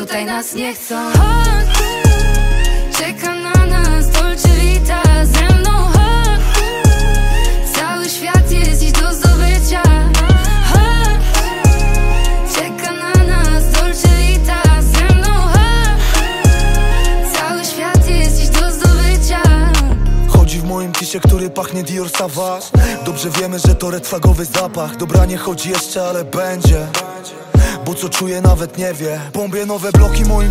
tutaj nas nie chcą. Czeka na nas Dolce Vita, ze mną chodź. Cały świat jest dziś do zdobycia. Czeka na nas Dolce Vita, ze mną chodź. Cały świat jest dziś do zdobycia. Chodzi w moim kisie, który pachnie Dior Savage. Dobrze wiemy, że to red flagowy zapach. Dobra, nie chodzi jeszcze, ale będzie. Bo co czuję nawet nie wie. Bombię nowe bloki moim